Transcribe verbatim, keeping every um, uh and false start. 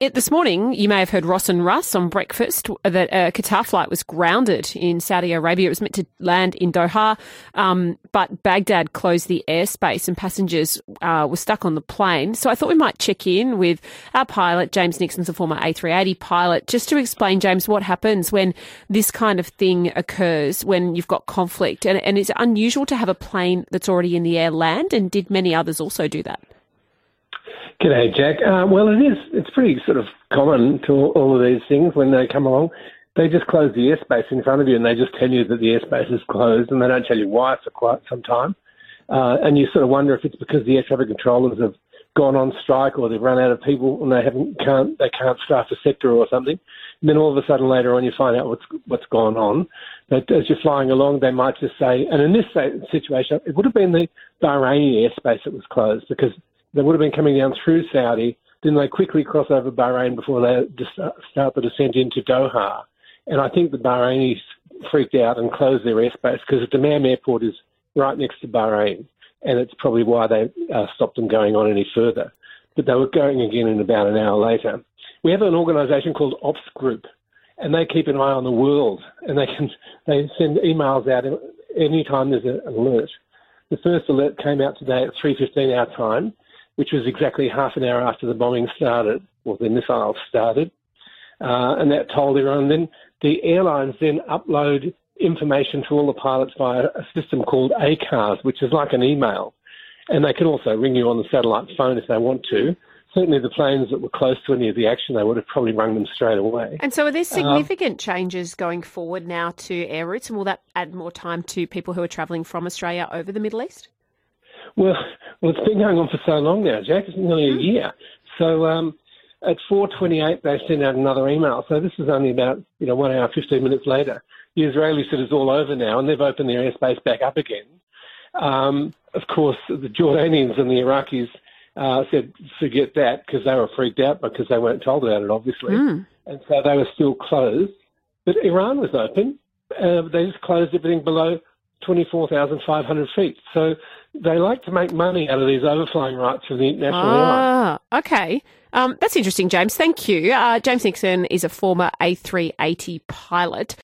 It, this morning, you may have heard Ross and Russ on breakfast that a Qatar flight was grounded in Saudi Arabia. It was meant to land in Doha, um, but Baghdad closed the airspace and passengers uh, were stuck on the plane. So I thought we might check in with our pilot, James Nixon's a former A three eighty pilot, just to explain, James, what happens when this kind of thing occurs, when you've got conflict. And, and it's unusual to have a plane that's already in the air land, and did many others also do that? G'day, Jack. Uh, well, it is. It's pretty sort of common to all of these things when they come along. They just close the airspace in front of you and they just tell you that the airspace is closed and they don't tell you why for quite some time. Uh, and you sort of wonder if it's because the air traffic controllers have gone on strike or they've run out of people and they haven't can't they can't staff a sector or something. And then all of a sudden later on you find out what's what's gone on. But as you're flying along, they might just say, and in this situation, it would have been the Bahraini airspace that was closed because they would have been coming down through Saudi. Then they quickly cross over Bahrain before they start the descent into Doha. And I think the Bahrainis freaked out and closed their airspace because the Dammam airport is right next to Bahrain. And it's probably why they uh, stopped them going on any further. But they were going again in about an hour later. We have an organisation called Ops Group, and they keep an eye on the world. And they can they send emails out any time there's an alert. The first alert came out today at three fifteen our time, which was exactly half an hour after the bombing started, or the missiles started. Uh, and that told everyone. Then the airlines then upload information to all the pilots via a system called A C A R S, which is like an email. And they can also ring you on the satellite phone if they want to. Certainly the planes that were close to any of the action, they would have probably rung them straight away. And so are there significant um, changes going forward now to air routes, and will that add more time to people who are travelling from Australia over the Middle East? Well, well, it's been going on for so long now, Jack. It's nearly a year. So um, at four twenty-eight, they sent out another email. So this is only about, you know, one hour, fifteen minutes later. The Israelis said it's all over now, and they've opened their airspace back up again. Um, of course, the Jordanians and the Iraqis uh, said forget that because they were freaked out because they weren't told about it, obviously. Mm. And so they were still closed. But Iran was open. Uh, they just closed everything below twenty-four thousand five hundred feet. So they like to make money out of these overflying rights from the international ah, airline. Okay. Um, that's interesting, James. Thank you. Uh, James Nixon is a former A three eighty pilot.